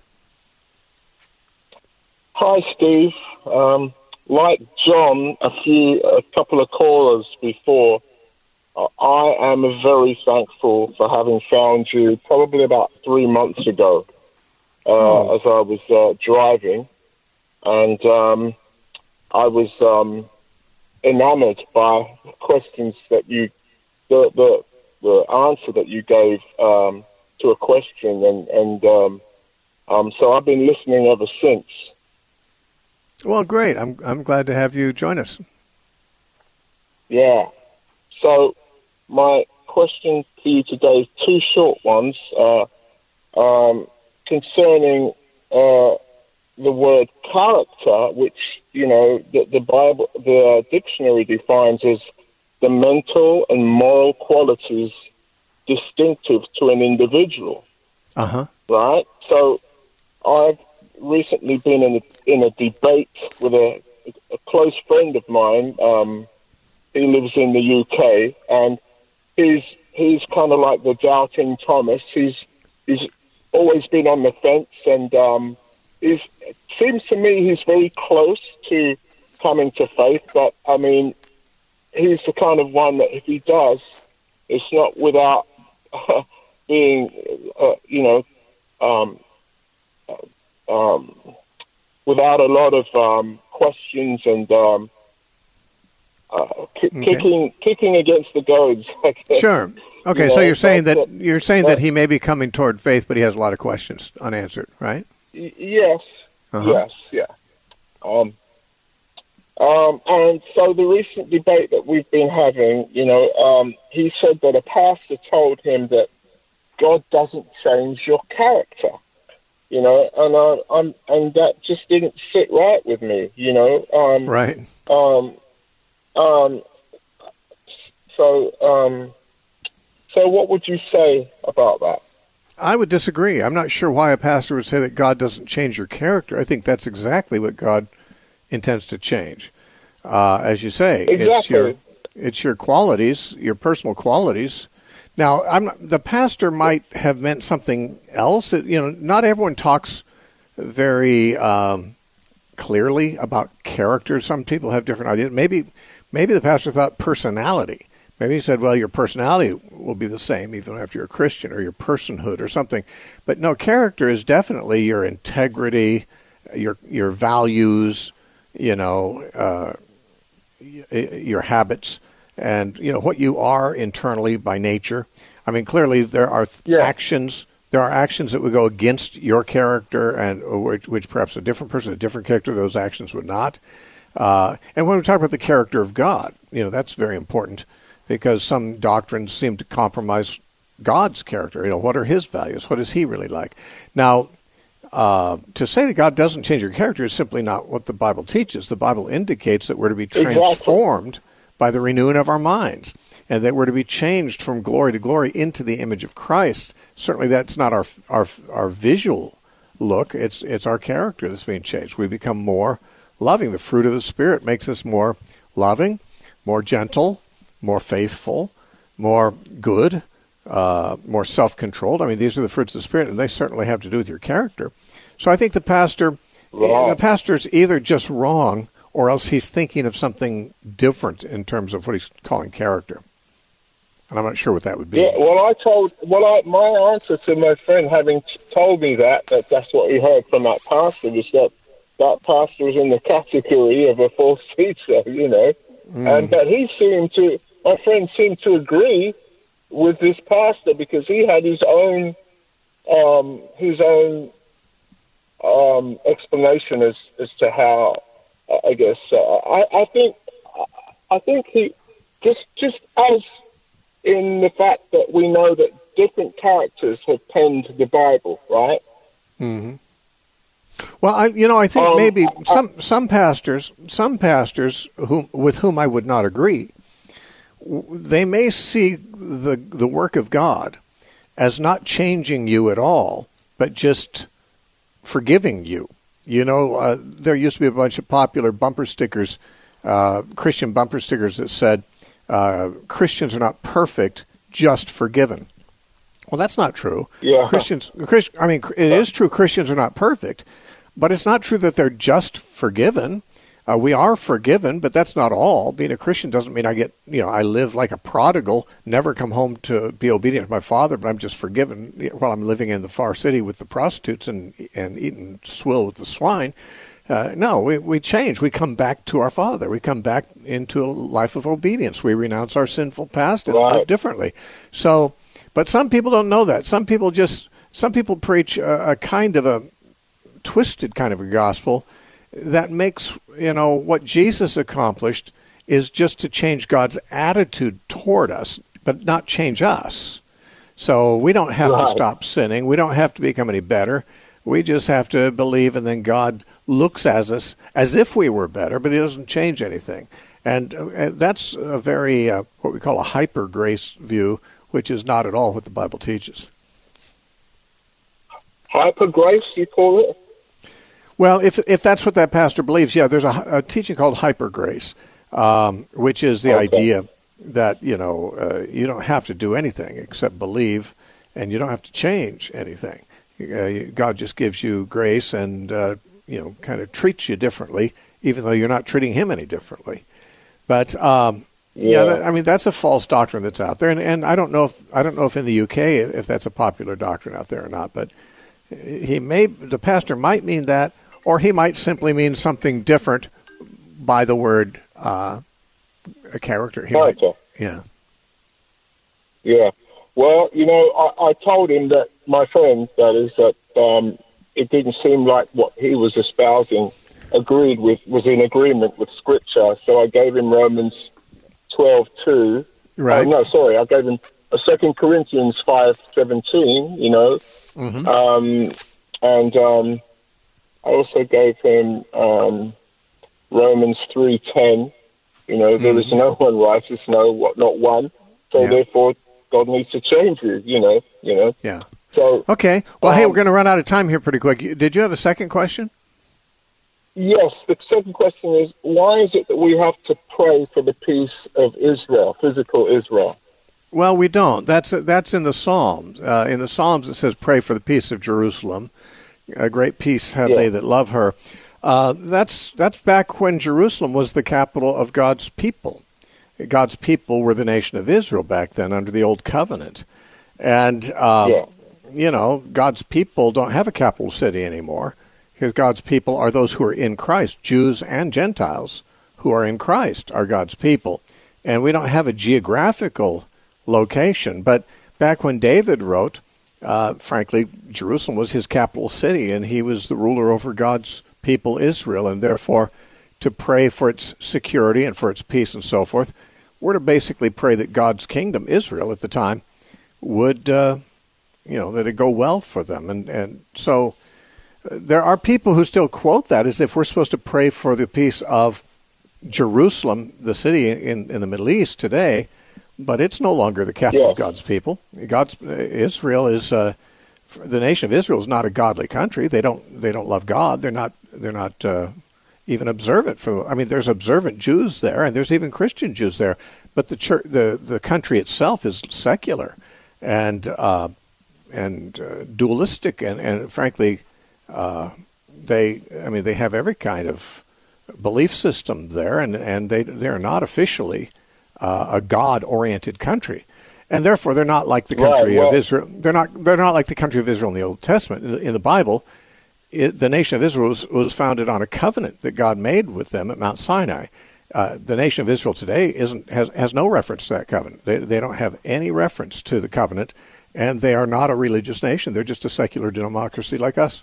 Hi, Steve. Um, like John, a few, a couple of callers before, uh, I am very thankful for having found you probably about three months ago uh, oh. as I was uh, driving, and um, I was um, enamored by the questions that you, the the. the answer that you gave um, to a question, and, and um, um, so I've been listening ever since. Well, great. I'm I'm glad to have you join us. Yeah. So my question to you today is two short ones uh, um, concerning uh, the word character, which, you know, the, the Bible, the dictionary defines as the mental and moral qualities distinctive to an individual. Uh-huh. Right? So I've recently been in a, in a debate with a, a close friend of mine. Um, he lives in the U K, and he's he's kind of like the doubting Thomas. He's he's always been on the fence, and um, he's, it seems to me he's very close to coming to faith, but I mean, he's the kind of one that if he does, it's not without uh, being, uh, you know, um, um, without a lot of um, questions and um, uh, ki- okay. kicking kicking against the goads. Sure. Okay, you so know, you're saying that but, you're saying but, that he may be coming toward faith, but he has a lot of questions unanswered, right? Y- yes. Uh-huh. Yes. Yeah. Um, Um, and so the recent debate that we've been having, you know, um, he said that a pastor told him that God doesn't change your character, you know, and uh, I'm, and that just didn't sit right with me, you know. Um, right. Um, um, so, um, so what would you say about that? I would disagree. I'm not sure why a pastor would say that God doesn't change your character. I think that's exactly what God intends to change. Uh, as you say, exactly. it's your it's your qualities, your personal qualities. Now, I'm not, the pastor might have meant something else. It, you know, not everyone talks very um, clearly about character. Some people have different ideas. Maybe maybe the pastor thought personality. Maybe he said, well, your personality will be the same even after you're a Christian, or your personhood or something. But no, character is definitely your integrity, your your values, you know, uh, your habits, and, you know, what you are internally by nature. I mean, clearly there are th- yeah. actions. There are actions that would go against your character, and which, which perhaps a different person, a different character, those actions would not. Uh, and when we talk about the character of God, you know, that's very important, because some doctrines seem to compromise God's character. You know, what are his values? What is he really like? Now, uh, to say that God doesn't change your character is simply not what the Bible teaches. The Bible indicates that we're to be transformed exactly. by the renewing of our minds, and that we're to be changed from glory to glory into the image of Christ. Certainly that's not our our, our visual look. It's, it's our character that's being changed. We become more loving. The fruit of the Spirit makes us more loving, more gentle, more faithful, more good, uh, more self-controlled. I mean, these are the fruits of the Spirit, and they certainly have to do with your character. So I think the pastor, wow. the pastor's either just wrong, or else he's thinking of something different in terms of what he's calling character. And I'm not sure what that would be. Yeah, well, I told, well, I, my answer to my friend, having t- told me that, that that's what he heard from that pastor, was that that pastor was in the category of a false teacher, you know. Mm. And that he seemed to, my friend seemed to agree with this pastor because he had his own, um, his own um, explanation as, as to how, uh, I guess, uh, I, I think, I think he, just, just as in the fact that we know that different characters have penned the Bible, right? Mm-hmm. Well, I, you know, I think um, maybe some some pastors, some pastors whom, with whom I would not agree, they may see the the work of God as not changing you at all, but just forgiving you. You know, uh, there used to be a bunch of popular bumper stickers, uh, Christian bumper stickers that said, uh, "Christians are not perfect, just forgiven." Well, that's not true. Yeah. Christians, Christ, I mean, it is true Christians are not perfect, but it's not true that they're just forgiven. Uh, we are forgiven, but that's not all. Being a Christian doesn't mean I get, you know, I live like a prodigal, never come home to be obedient to my father, but I'm just forgiven while I'm living in the far city with the prostitutes and and eating swill with the swine. Uh, no, we, we change. We come back to our Father. We come back into a life of obedience. We renounce our sinful past and right. live differently. So, but some people don't know that. Some people just, some people preach a, a kind of a twisted kind of a gospel that makes, you know, what Jesus accomplished is just to change God's attitude toward us, but not change us. So we don't have right. to stop sinning. We don't have to become any better. We just have to believe, and then God looks at us as if we were better, but he doesn't change anything. And uh, that's a very, uh, what we call a hyper grace view, which is not at all what the Bible teaches. Hyper grace, you call it? Well, if if that's what that pastor believes, yeah, there's a, a teaching called hyper grace, um, which is the okay. idea that, you know, uh, you don't have to do anything except believe, and you don't have to change anything. Uh, God just gives you grace and, uh, you know, kind of treats you differently, even though you're not treating him any differently. But um, yeah, yeah that, I mean, that's a false doctrine that's out there, and, and I don't know if I don't know if in the U K if that's a popular doctrine out there or not. But he may, the pastor might mean that, or he might simply mean something different by the word uh, a character. He character. Might, yeah. Yeah. Well, you know, I, I told him that, my friend, that is, that um, it didn't seem like what he was espousing agreed with, was in agreement with Scripture. So I gave him Romans twelve two. Right. Uh, no, sorry, I gave him a Second Corinthians five seventeen. You know, mm-hmm. um, and um, I also gave him um, Romans three ten. You know, there mm-hmm. is no one righteous, no, not one. So yeah. therefore, God needs to change you. You know, you know. Yeah. So okay. Well, um, hey, we're going to run out of time here pretty quick. Did you have a second question? Yes. The second question is, why is it that we have to pray for the peace of Israel, physical Israel? Well, we don't. That's that's in the Psalms. Uh, in the Psalms, it says, "Pray for the peace of Jerusalem. A great peace have yeah. they that love her." Uh, that's that's back when Jerusalem was the capital of God's people. God's people were the nation of Israel back then under the Old Covenant, and um, yeah. you know, God's people don't have a capital city anymore, because God's people are those who are in Christ. Jews and Gentiles who are in Christ are God's people, and we don't have a geographical location. But back when David wrote, uh, frankly, Jerusalem was his capital city, and he was the ruler over God's people, Israel, and therefore to pray for its security and for its peace and so forth, we're to basically pray that God's kingdom, Israel at the time, would, uh, you know, that it go well for them. And, and so uh, there are people who still quote that as if we're supposed to pray for the peace of Jerusalem, the city in, in the Middle East today, but it's no longer the capital yeah. of God's people. God's Israel is uh, the nation of Israel is not a godly country. They don't they don't love God. They're not they're not uh, even observant for. I mean, there's observant Jews there, and there's even Christian Jews there. But the church, the the country itself is secular, and uh, and uh, dualistic, and and frankly, uh, they I mean they have every kind of belief system there, and and they they're not officially uh, a God-oriented country, and therefore they're not like the country right, well, of Israel. They're not they're not like the country of Israel in the Old Testament. In the, in the Bible, it, the nation of Israel was, was founded on a covenant that God made with them at Mount Sinai. Uh, the nation of Israel today isn't has, has no reference to that covenant. They, they don't have any reference to the covenant, and they are not a religious nation. They're just a secular democracy like us.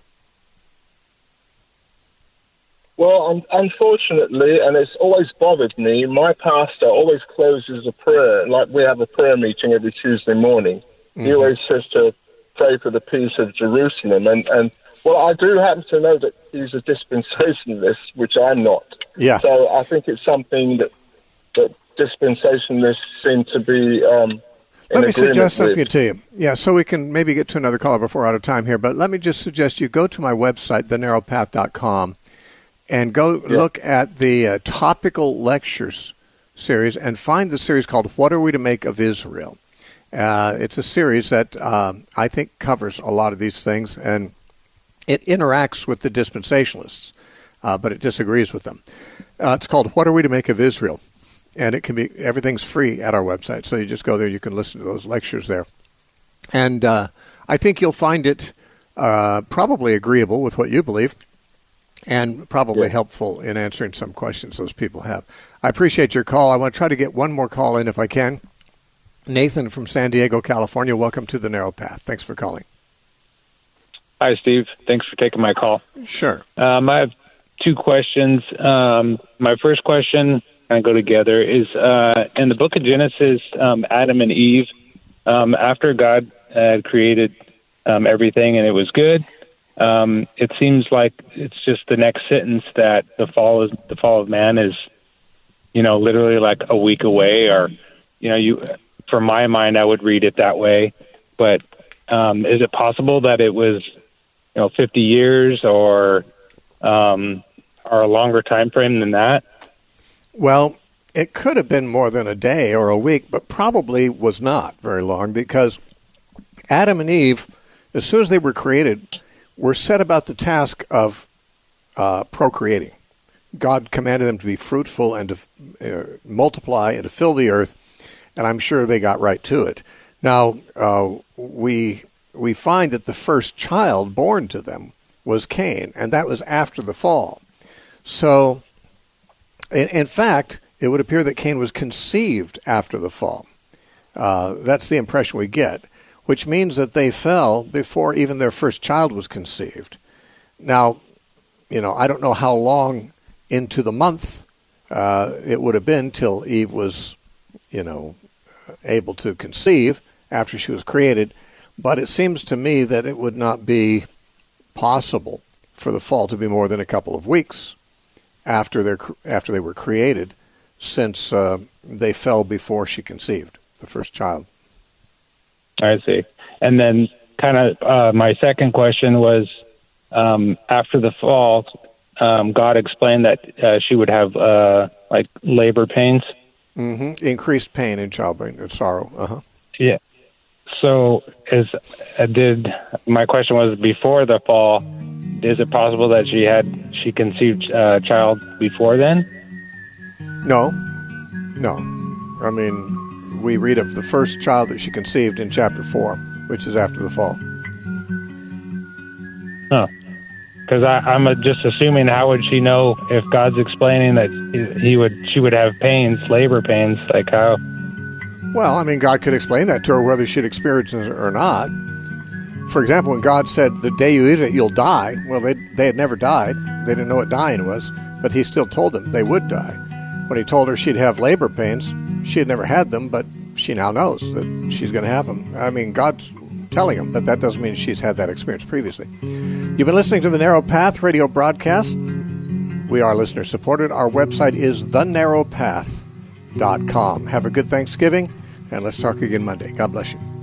Well, un- unfortunately, and it's always bothered me, my pastor always closes a prayer, like we have a prayer meeting every Tuesday morning. Mm-hmm. He always says to pray for the peace of Jerusalem. And, and well, I do happen to know that he's a dispensationalist, which I'm not. Yeah. So I think it's something that, that dispensationalists seem to be um, in Let me suggest with. something to you. Yeah, so we can maybe get to another caller before we're out of time here, but let me just suggest you go to my website, the narrow path dot com, and go yeah. look at the uh, topical lectures series and find the series called What Are We to Make of Israel? Uh, it's a series that uh, I think covers a lot of these things, and it interacts with the dispensationalists, uh, but it disagrees with them. Uh, it's called What Are We to Make of Israel? And it can be, everything's free at our website, so you just go there, you can listen to those lectures there. And uh, I think you'll find it uh, probably agreeable with what you believe, and probably yeah. helpful in answering some questions those people have. I appreciate your call. I want to try to get one more call in if I can. Nathan from San Diego, California, welcome to The Narrow Path. Thanks for calling. Hi, Steve. Thanks for taking my call. Sure. Um, I have two questions. Um, my first question, kind of go together, is uh, in the book of Genesis, um, Adam and Eve, um, after God had created um, everything and it was good, Um, it seems like it's just the next sentence that the fall is the fall of man is, you know, literally like a week away, or, you know, you, from my mind, I would read it that way. But um, is it possible that it was, you know, fifty years or, um, or a longer time frame than that? Well, it could have been more than a day or a week, but probably was not very long, because Adam and Eve, as soon as they were created, were set about the task of uh, procreating. God commanded them to be fruitful and to uh, multiply and to fill the earth, and I'm sure they got right to it. Now, uh, we we find that the first child born to them was Cain, and that was after the fall. So, in, in fact, it would appear that Cain was conceived after the fall. Uh, that's the impression we get, which means that they fell before even their first child was conceived. Now, you know, I don't know how long into the month uh, it would have been till Eve was, you know, able to conceive after she was created, but it seems to me that it would not be possible for the fall to be more than a couple of weeks after their after they were created, since uh, they fell before she conceived the first child. I see. And then kind of uh, my second question was, um, after the fall, um, God explained that uh, she would have uh, like labor pains. Mm-hmm. Increased pain in childbearing and sorrow. Uh-huh. Yeah. So is uh, did my question was, before the fall, is it possible that she had she conceived a uh, child before then? No. No. I mean, we read of the first child that she conceived in chapter four, which is after the fall. Huh. Because I'm just assuming, how would she know if God's explaining that he would, she would have pains, labor pains, like how? Well, I mean, God could explain that to her whether she'd experience it or not. For example, when God said, "The day you eat it, you'll die," well, they they had never died. They didn't know what dying was, but he still told them they would die. When he told her she'd have labor pains, she had never had them, but she now knows that she's going to have them. I mean, God's telling them, but that doesn't mean she's had that experience previously. You've been listening to the Narrow Path radio broadcast. We are listener supported. Our website is the narrow path dot com. Have a good Thanksgiving, and let's talk again Monday. God bless you.